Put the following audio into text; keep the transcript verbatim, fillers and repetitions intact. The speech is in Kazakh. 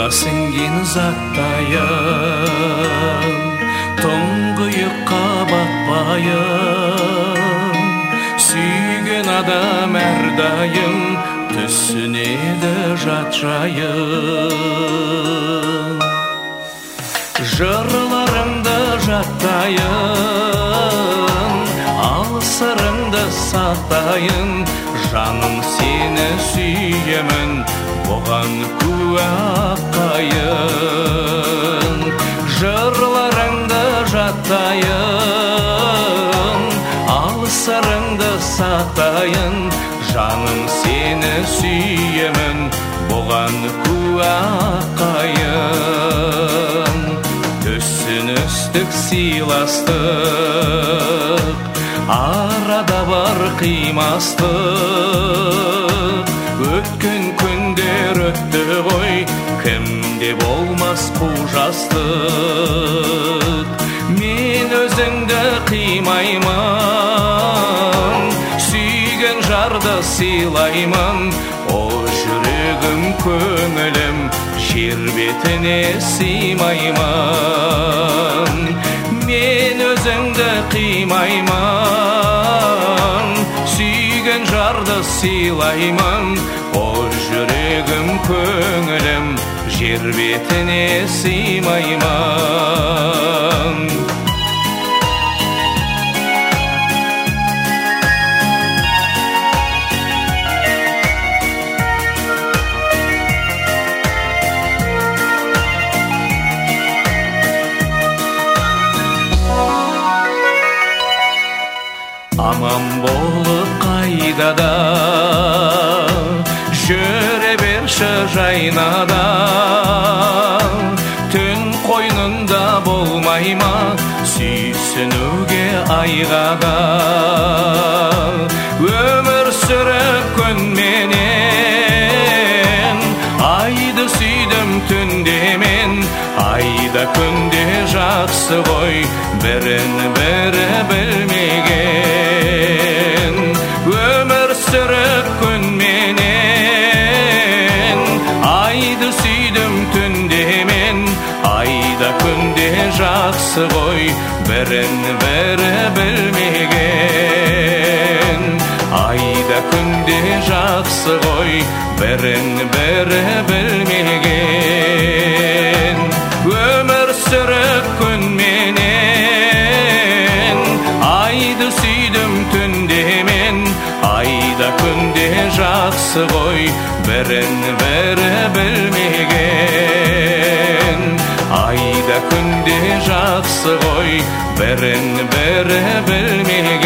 сіңген заттайын, тұңғиыққа батпайын, сүйген адам әрдайым түсінеді жат жайын. Жырларыңды жаттайын, ал сырыңды сақтайын, жаным сені сүйемін, бұған куә қайын. Жырларыңды жаттайын, ал сырыңды сақтайын, жаным сені сүйемін, бұған куә қайын. Түсіністік сыйластық, арада бар қимастық. Өткен күндер өтті ғой, кімде болмас қужастық. Мен өзіңді қимаймын, сүйген жарды сыйлаймын. О жүрегім, көңілім, жер бетіне сыймаймын. Мен өзіңді қимаймын, сүйген жарды сыйлаймын. О жүрегім, көңілім, жер бетіне сыймаймын. Аман болып қайдада, жүре берші жайнада. Түн қойнында болмай ма, сүйсінуге айғада. Өмір сүріп күнменен, айды сүйдім түнде мен. Айда күнде жақсы ғой, бірін бірі білмеген. Өмір сүріп күнменен, айды сүйдім түнде мен. Айда күнде жақсы ғой, бірін бірі білмеген. Айда күнде жақсы ғой, бірін бірі білмеген. Өмір сүріп күнменен, айды сүйдім түнде мен. Айда күнде жақсы ғой, бірін бірі білмеген. Айда күнде жақсы ғой, бірін бірі білмеген.